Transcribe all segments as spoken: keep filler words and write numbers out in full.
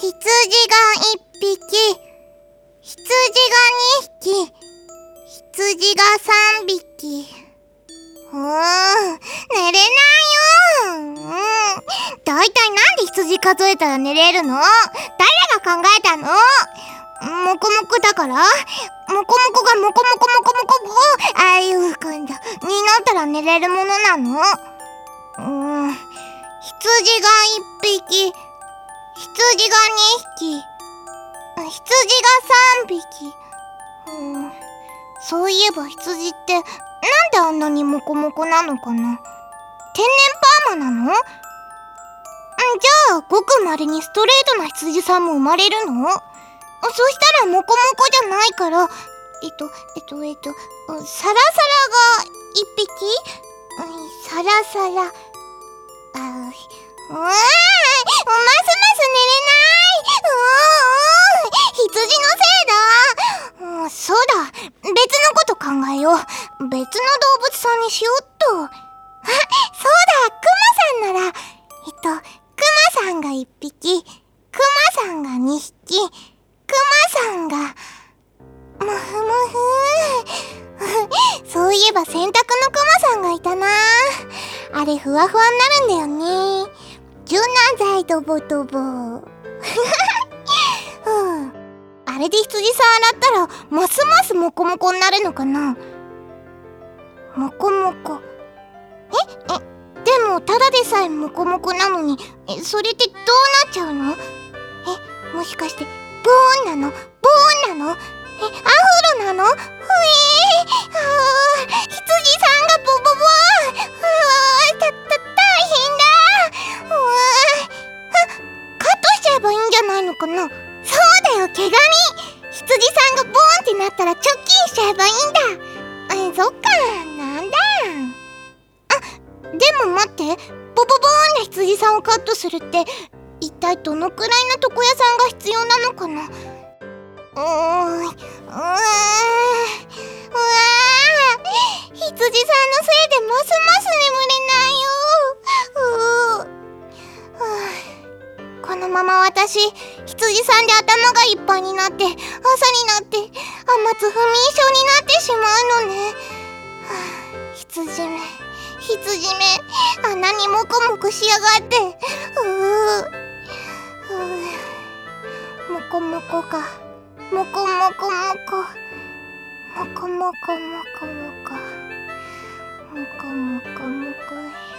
羊がいっぴき、羊がにひき、羊がさんびき。うーん、寝れないよ。うん、だいたいなんで羊数えたら寝れるの？誰が考えたの？もこもこだから？もこもこがもこもこもこもこもこ、ああいう感じになったら寝れるものなの？うーん、羊がいっぴき、羊がにひき、羊がさんびき。うん、そういえば羊ってなんであんなにモコモコなのかな？天然パーマなの？んじゃあごくまれにストレートな羊さんも生まれるの？そしたらモコモコじゃないから、えっとえっとえっとサラサラがいっぴき、サラサラ、あ、うわー、ますます寝れない。うーん、羊のせいだ。うん、そうだ、別のこと考えよう。別の動物さんにしよっと。あ、そうだ、クマさんなら、えっと、クマさんがいっぴき、クマさんがにひき、クマさんが、もふもふそういえば洗濯のクマさんがいたな。あれふわふわになるんだよね。柔軟剤ドボドボうん、あれで羊さん洗ったらますますモコモコになるのかな。モコモコ、ええでもただでさえモコモコなのに、えそれってどうなっちゃうの？え、もしかしてボーンなの？ボーンなの？え、アフロなの？ふえー、あー、羊さんがボボボーン、うわー、た、た、大変だ。うわー、あ、カットしちゃえばいいんじゃないのかな？そうだよ、毛ガニ。羊さんがボーンってなったらチョッキンしちゃえばいいんだ。え、そっか、なんだ。あ、でも待って、ボボボーンな羊さんをカットするって一体どのくらいの床屋さんが必要なのかな？うーん、うーん、うわー、羊さんのせいでますます眠れないよ。うー、はあ、このまま私、羊さんで頭がいっぱいになって、朝になって、天津不眠症になってしまうのね。はあ、羊め、羊め、あんなにモコモコしやがって。うー、うー、モコモコか。もこもこもこもこもこもこもこもこもこもこ、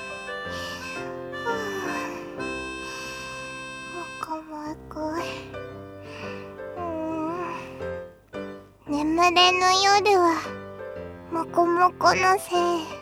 もこもこ、うーん、眠れぬ夜はもこもこのせい。